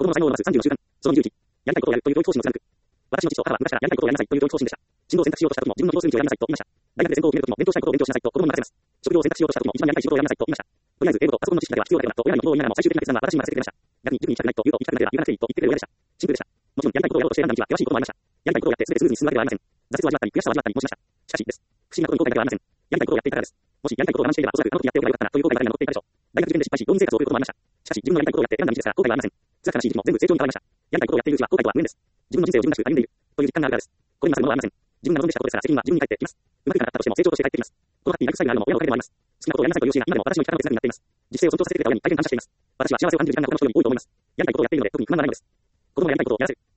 の才能を伸ばす30の習慣。その20期。やりたいことをやるという教育方針を貫く。私の父と母は昔からやりたいことをやりなさいという教育方針でした。進路を選択しようとした時も自分の共通の道をやりなさいと言いました。大学で専攻を決める時も勉強したいことを勉強しなさいと子供に任せます。職業を選択しようとした時も一番やりたい仕事をやりなさいと言いました。とりあえず英語とパソコンの知識だけは必要だよなと親にも言いながらも最終的な決断は私に任せてくれました。逆に塾に行きたくないと言うと行きたくないから言わなくていいと言ってくれる親でした。シンプルでした。もちろんやりたいことをやろうとして選んだ道は険しいこともありました。やりたいことをやって全てスムーズに進むわけではありません。挫折を味わったり悔しさを味わったりもしました。しかしです。不思議なことに後悔だけはありません。やりたいことをやっていたからです。もしやりたいことを我慢していればおそらくあの時やっておけばよかったなという後悔が誰にも残っていたでしょう。大学受験で失敗し浪人生活を送ることもありました。しかし自分のやりたいことをやって選んだ道ですから後悔はありません。辛く悲しい時期も全部成長に変わりました。やりたいことをやっているうちは後悔とは無縁です。自分の人生を自分らしく歩んでいるという実感があるからです。これに勝るものはありません。自分が望んでしたことですから責任は自分に返ってきます。うまくいかなかったとしても成長として返ってきます。このハッピーなライフスタイルがあるのも親のおかげでもあります。好きなことをやりなさいという教えが今でも私の生き方の哲学になっています。実践を尊重させてくれた親に大変感謝しています。私は幸せを感じる時間が他の人よりも多いと思います。やりたいことをやっているので特に不満はないのです。子供がやりたいことをやらせる。